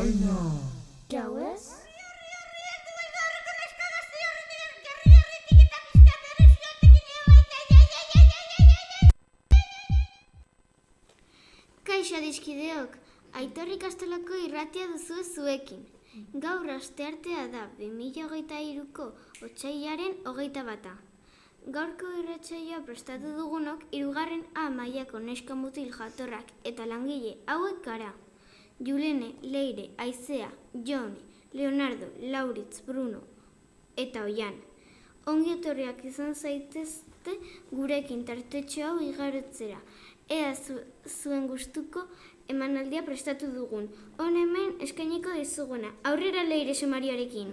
Baina... Jau ez? Kaixo adiskideok, Aitor ikastolako irratia duzu zuekin. Gaur asteartea da 2023ko otsailaren 21. Gaurko irratsaioa prestatu dugunok 3. A mailako neska mutil jatorrak eta langile hauek gara. Julene, Leire, Aizea, Jone, Leonardo, Lauritz, Bruno eta Oian. Ongi etorriak izan zaitezte gurekin tartetxo hau igarotzera. Ea zuen gustuko emanaldia prestatu dugun. Hon hemen eskainiko dizuguna. Aurrera Leire sumariarekin.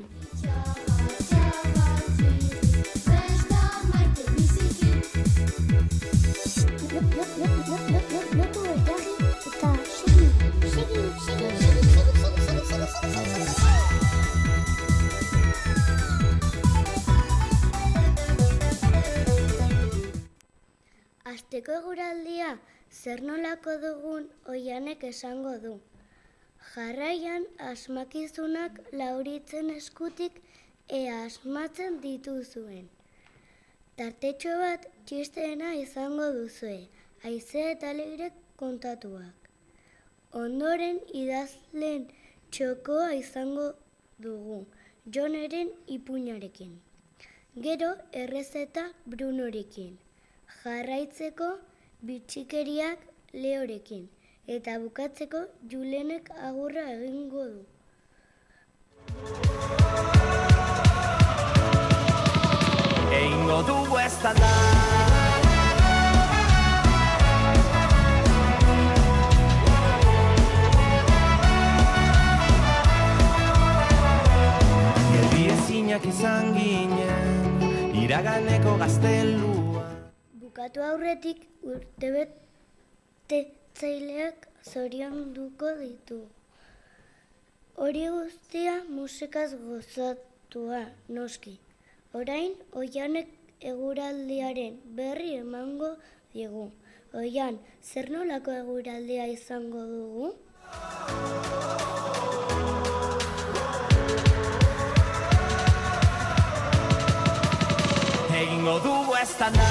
Asteko eguraldia zer nolako dugun Oianek esango du. Jarraian asmakizunak Lauritzen eskutik ea asmatzen dituzuen. Tartetxo bat txisteena izango duzue, Aizea eta Leirek kontatuak. Ondoren idazleen txokoa izango dugu, Joneren ipuinarekin. Gero errezeta Brunorekin. Jarraitzeko bitxikeriak Leorekin, eta bukatzeko Julenek agurra egingo du. Egingo dugu eztanda. Geldi ezinak izan ginen, iraganeko gaztelua. Bukatu aurretik urtebetetzaileak zorionduko ditu. Hori guztia musikaz gozatua, noski. Orain, Oianek eguraldiaren berri emango digu. Oian, zer nolako eguraldia izango dugu? Egingo dugu eztanda.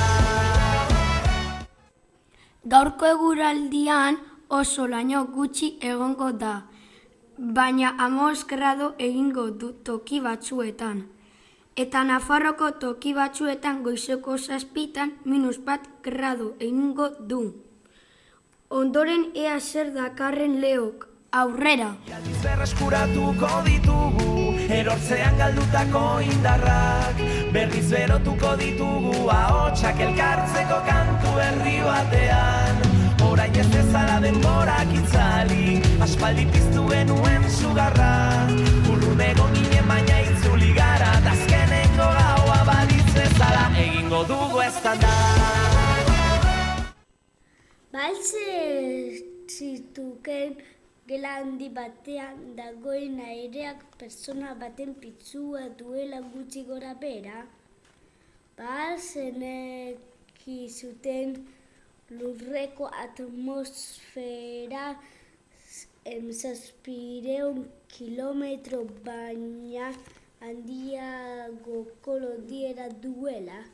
Gaurko eguraldian oso laino gutxi egongo da, baina 15 grado egingo du toki batzuetan. Eta Nafarroko toki batzuetan goizeko 7 -1 grado egingo du. Ondoren ea zer dakarren Leok, aurrera! Aldiz berreskuratuko ditugu, erortzean galdutako indarrak. Berriz berotuko ditugu, ahotsak elkartzeko kantu herri batean. Orain ez dezala denborak itzali, aspaldi piztu genuen sugarra. Urrunego ginen baina itzuli gara, azkenengo gaua balitz bezala egingo dugu eztanda. Baltze zituken gela handi batean dagoen aireak pertsona baten pitzua duela gutxi gora bera. Zeneki zuten lurreko atmosfera 700 kilometro baina handiagoko lodiera duela.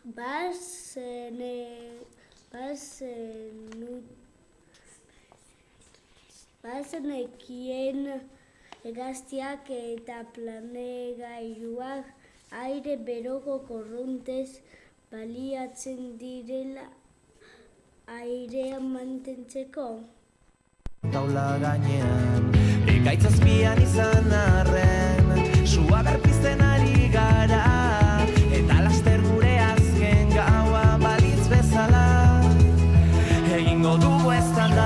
Bazenekien hegaztiak eta planegailuak aire beroko korrontez baliatzen direla airea mantentzeko. Taula gainean, ekaitz azpian izan arren, sua berpizten ari gara, eta laster gure azken gaua balitz bezala, egingo dugu eztanda.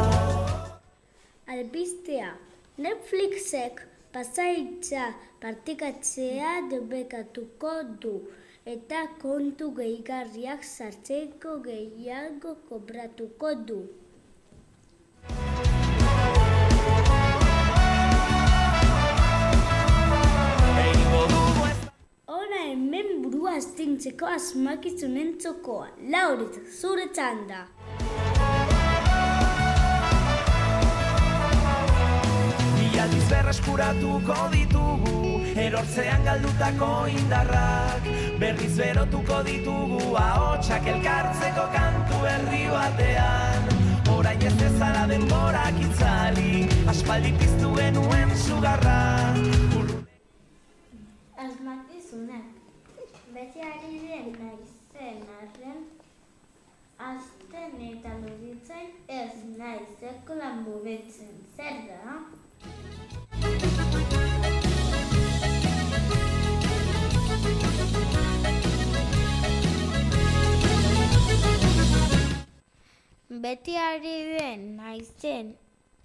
Albistea, Netflixek pasaitza partikatzea debekatuko du, eta kontu gehigarriak sartzeko gehiago kobratuko du. Hona hemen burua astintzeko asmakizunen txokoa. Lauritz, zure txanda. Aldiz berreskuratuko ditugu, erortzean galdutako indarrak, berriz berotuko ditugu, ahotsak elkartzeko kantu herri batean. Orain ez dezala denborak itzali, aspaldi piztu genuen sugarra. Asmakizunak, beti ari den naizen arren, azten eta loditzen ez naizeko lan mugitzen, zer da? Beti ari den naizen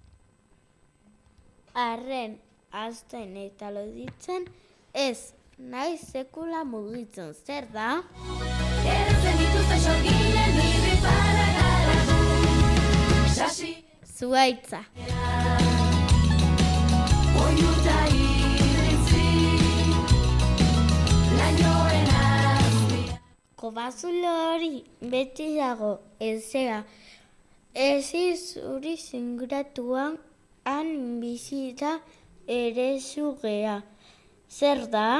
arren azten eta loditzen ez naiz sekula mugitzen, zer da? Erretzen dituzte sorginen irri paragara, sasi Zuhaitza. oiuta iritzi, lainoen azpia. Kobazulo hori beti dago ezea, ezi zuri zinguratuan han bizita ere zugea. Zer da?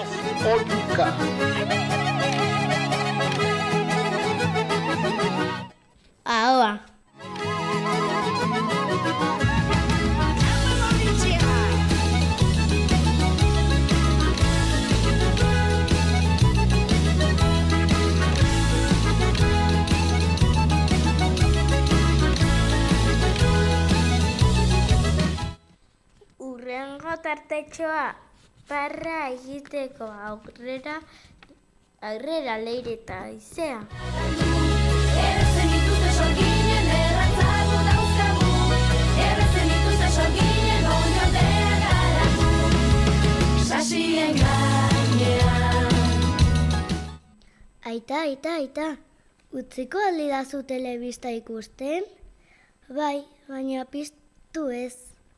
Ahoa. Urrengo tartetxoa parra egiteko aurrera leire eta izea. Erretzen dituzte sorginen errantzago dauzkagu, erretzen dituzte sorginen oinotea garagu, sasien gainean. Aita, utziko aldidazu telebista ikusten? Bai, baina piztu ez.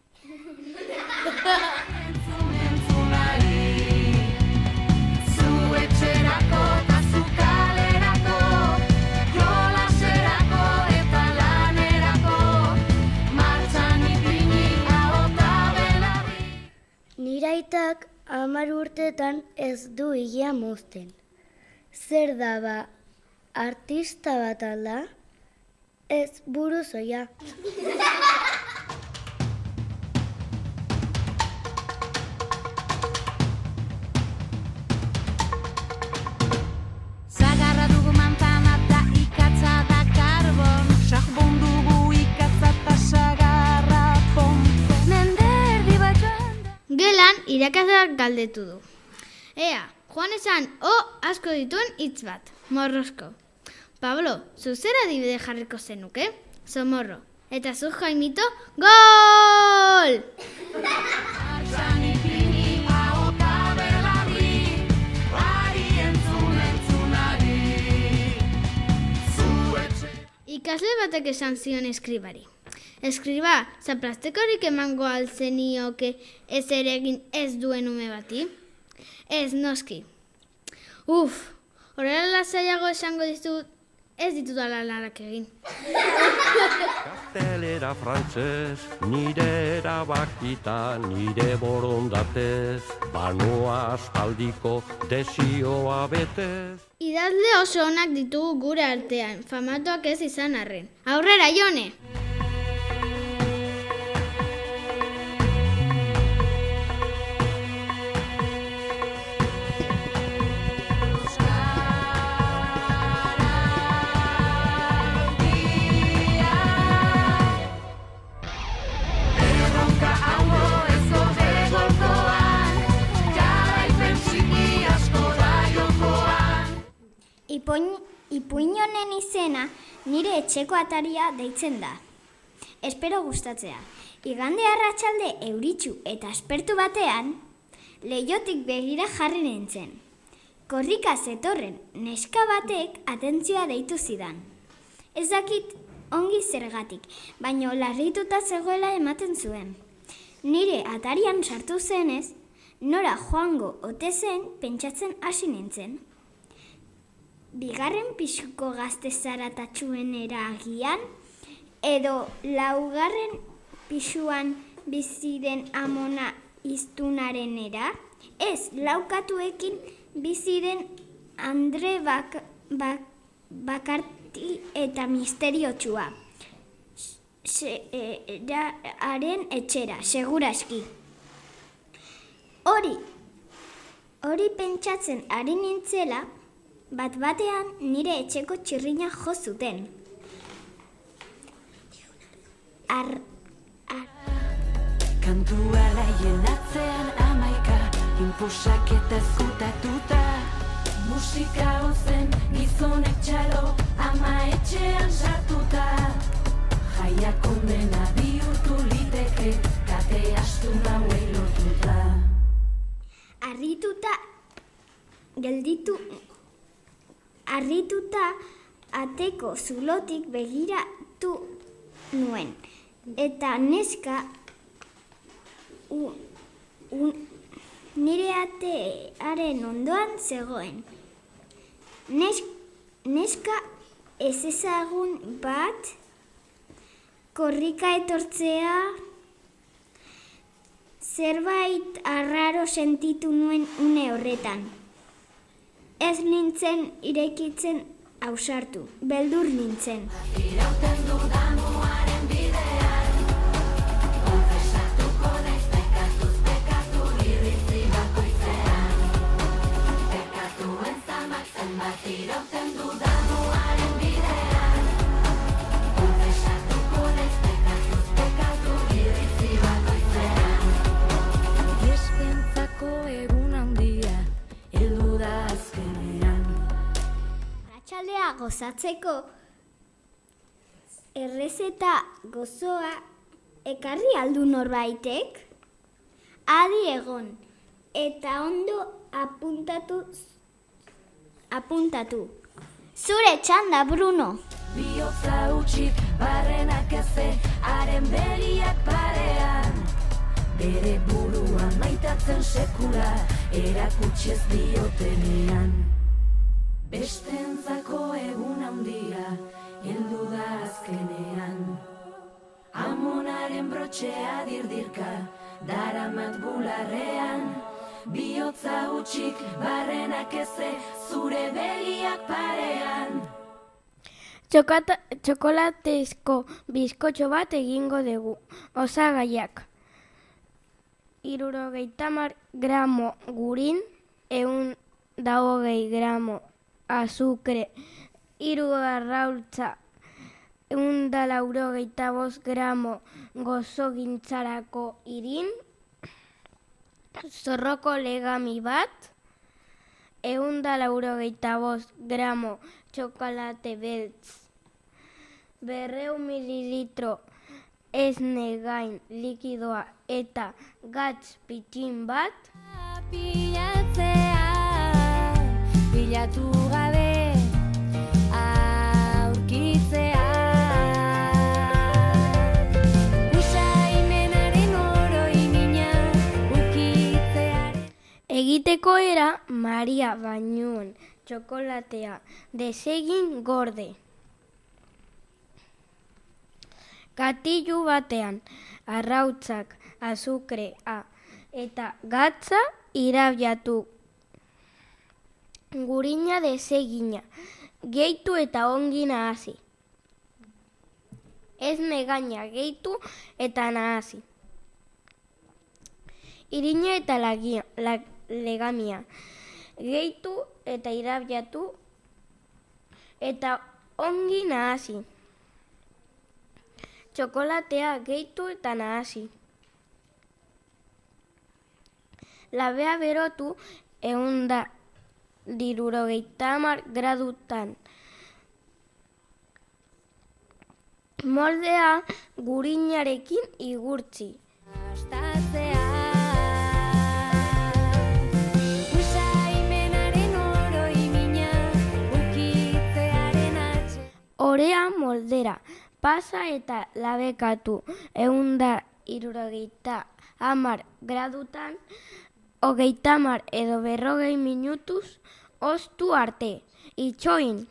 Entzunari, zu etxerako eta zu kalerako, jolaserako eta lanerako, martxan ipini ahota belarri. Nire aitak 10 urtetan ez du higia mozten. Zer da ba, artista bat alda? Ez buruzoia. Zagarra dugu manzana eta ikatza da karbon, sakbon dugu ikatza eta sagarra ponto. Mende erdi bat joan da. Gelan irakasleak galdetu du. Ea, Juan esan asko dituen hitz bat, morrosko. Pablo, zu zer adibide jarriko zenuke? Zomorro. Eta zu Jaimito, gol! Martxan ipini ahota belarri, ari entzunari, zu etxe. Ikasle batek esan zion eskribari. Eskriba, zaplastekorik emango alzenioke ez ere egin ez duen ume bati? Ez, noski. Horrela lasaiago esango dizut, ez ditut alalarak egin. Gaztelera frantzez, nire erabakita, nire borondatez, banoa aspaldiko desioa betez. Idazle oso onak ditugu gure artean, famatuak ez izan arren. Aurrera, Jone! Ipuin honen izena nire etxeko ataria deitzen da. Espero gustatzea. Igande arratsalde euritsu eta aspertu batean, leihotik begira jarri nintzen. Korrika zetorren neska batek atentzioa deitu zidan. Ez dakit ongi zergatik, baina larrituta zegoela ematen zuen. Nire atarian sartu zenez, nora joango ote zen pentsatzen hasi nintzen. Bigarren pisuko gazte zaratatxuenera agian, edo laugarren pisuan bizi den amona iztunarenera? Ez, laukatuekin bizi den Andre bakarti eta misteriotsua. Haren etxera, seguraski. Hori pentsatzen ari nintzela, bat-batean nire etxeko txirrina jo zuten. Kantua laien atzean amaika, inpusak eta ezkutatuta. Musika ozen gizonek txalo, ama etxean sartuta. Jaiak ondena bihurtu liteke, kate astuna hauei lotuta. Harrituta ateko zulotik begiratu nuen. Eta neska nire atearen ondoan zegoen. Neska ezezagun bat korrika etortzea, zerbait arraro sentitu nuen une horretan. Ez nintzen irekitzen ausartu, beldur nintzen. Irauten dudan muaren bidean, konfesatuko naiz pekatuz pekatu irrizi bakoitzean. Pekatuen zamak zenbat irauten dudan muaren bidean, konfesatuko naiz pekatuz pekatu irrizi bakoitzean. Iespentzako egun handia, heldu da azkenean. Arratsaldea gozatzeko errezeta gozoa ekarri aldu norbaitek? Adi egon, eta ondo apuntatu. Zure txanda, Bruno! Bihotza utxik barrenak eze, haren begiak parean. Bere buruan maitatzen sekula, erakutsi ez diotenean. Bestentzako egun handia, heldu da azkenean. Amonaren brotxea dirdirka, daramat bularrean. Bihotza utxik barrenak eze, zure begiak parean. Txokolatezko bizkotxo bat egingo dugu. Osagaiak: 70 gramo gurin, 120 gramo azukre, 3 arrautza, 185 gramo gozogintzarako irin, zorroko legami bat, 185 gramo txokolate beltz, 200 mililitro esne gain likidoa eta gatz pitxin bat. Bilatu gabe aurkitzea, usaimenaren oroimina ukitzearen. Egiteko era Maria bainuen txokolatea desegin gorde. Katilu batean arrautzak, azukrea eta gatza irabiatu. Gurina desegina, gehitu eta ongi nahasi. Esne gaina gehitu eta nahasi. Irina eta legamia, gehitu eta irabiatu eta ongi nahasi. Txokolatea gehitu eta nahasi. Labea berotu 170 gradutan. Moldea gurinarekin igurtzi. Orea moldera pasa eta labekatu 170 gradutan, 30 edo 40 minutuz oztu arte. Itxoin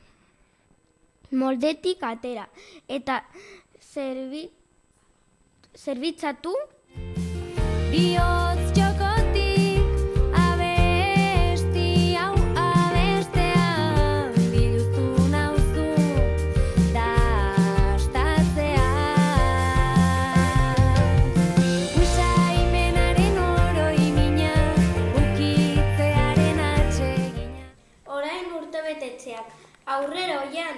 moldetik atera eta zerbitzatu Bihotz jokotik abesti hau abestean biluztu nauzu dastatzean. Usaimenaren oroimina ukitzearen atsegina. Orain urtebetetzeak, aurrera oian!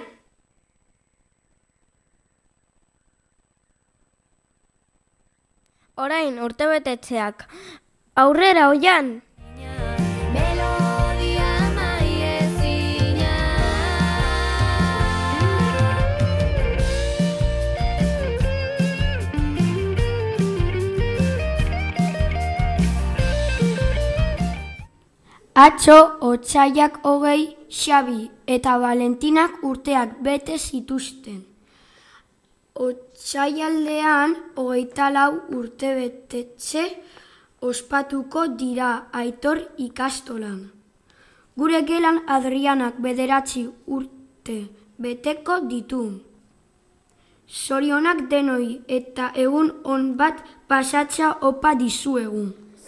Orain urtebetetzeak, aurrera oian! Melodia maiezina. Atzo, otsaiak 20, Xabi eta Valentinak urteak bete zituzten. Otsaialdean 24 urtebetetze ospatuko dira Aitor ikastolan. Gure gelan Adrianak 9 urte beteko ditu. Zorionak denoi eta egun on bat pasatza opa dizuegu.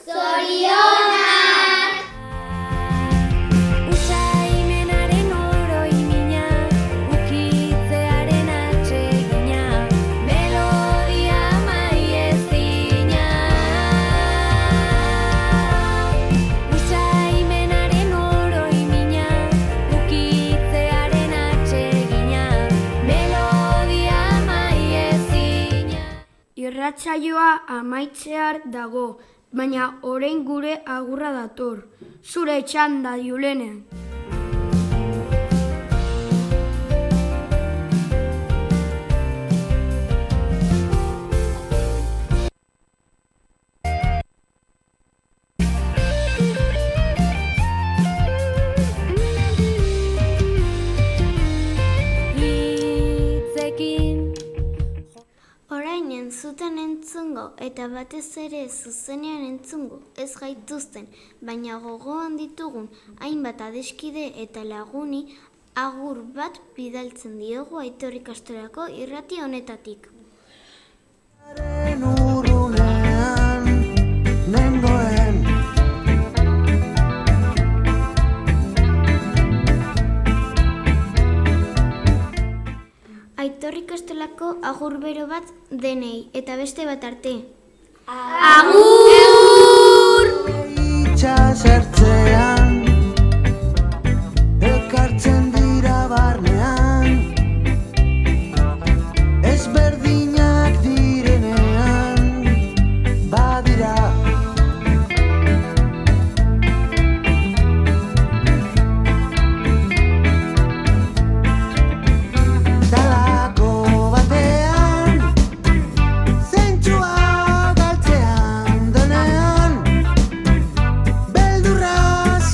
Usaimenaren oroimina ukitzearen atsegina. Melodia maiezina. Usaimenaren oroimina ukitzearen atsegina. Melodia maiezina. Irratsaioa amaitzear dago, baina orain gure agurra dator. Zure txanda, Julene. Hitzekin Orain entzuten entzungo eta batez ere zuzenean entzungo ez gaituzten, baina gogoan ditugun hainbat adeskide eta laguni agur bat bidaltzen diogu Aitor ikastolako irrati honetatik. Urrunean nengoen Aitor ikastolako agur bero bat denei eta beste bat arte. itxasertzean elkartzen dira barnean ezberdinak direnean badira talako batean zentzua galtzean denean beldurra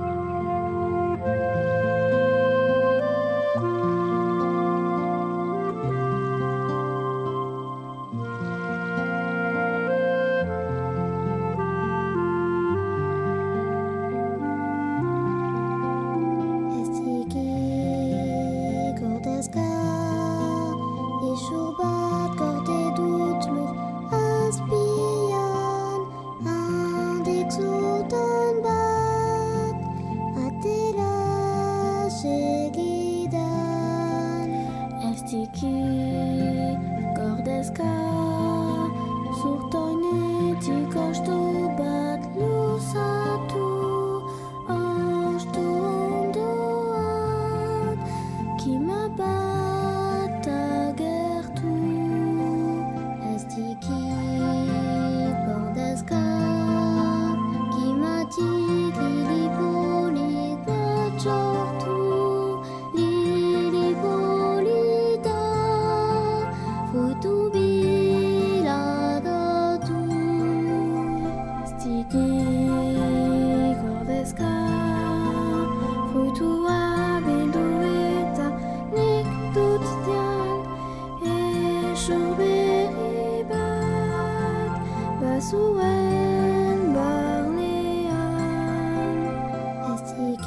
Eder berri bat bazuen barnean, ez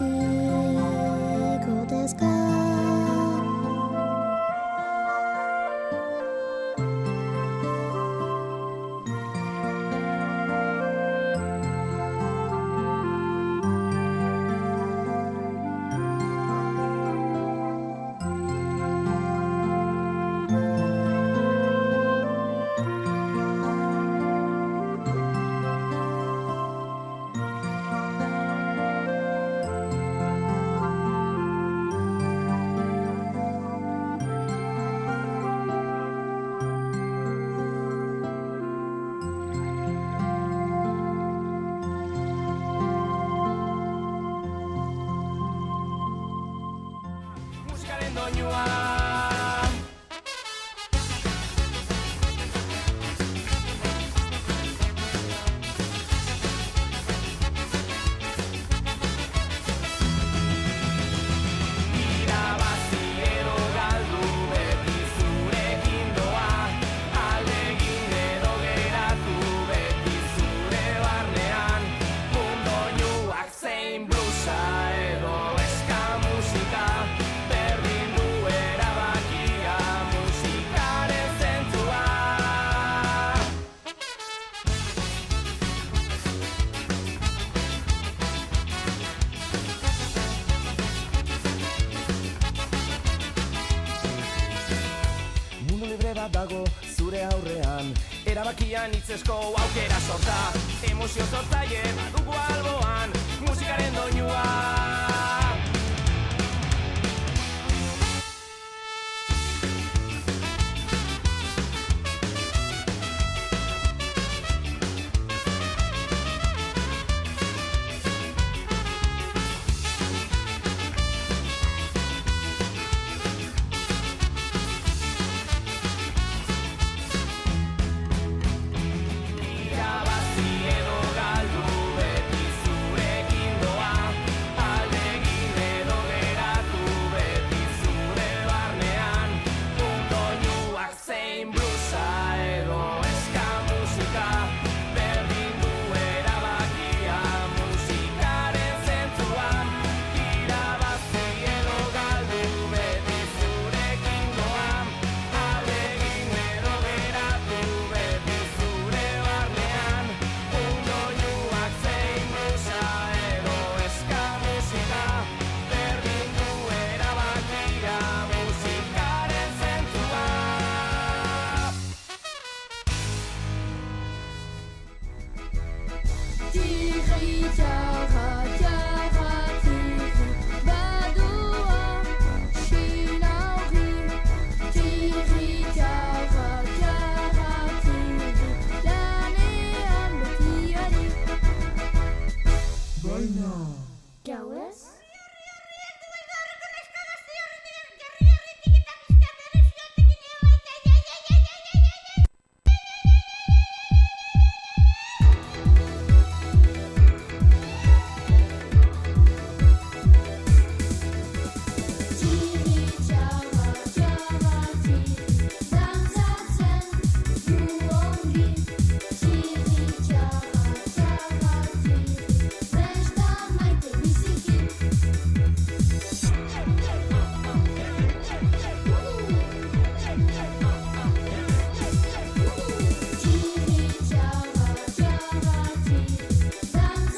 txiki gordezka. Musikaren doinua. Irabazi edo galdu beti zurekin doa, ahalegin edo geratu beti zure barnean, mundoinuak zein blusa edo eska musika, berdin du erabakia musikaren zentzua. Mundu libre bat dago zure aurrean, erabakian hitzesko aukera sorta, emozio sortzaile badugu alboan, musikaren doinua. Irabazi edo galdu beti zurekin doa, ahalegin edo geratu beti zure barnean, mundoinuak zein blusa edo eska musika, berdin du erabakia musikaren zentzuan. Irabazi edo galdu beti zurekin doa, ahalegin edo geratu beti zure barnean, mundoinuak zein blusa edo eska musika, berdin du erabakia musikaren zentzuan. Die Rita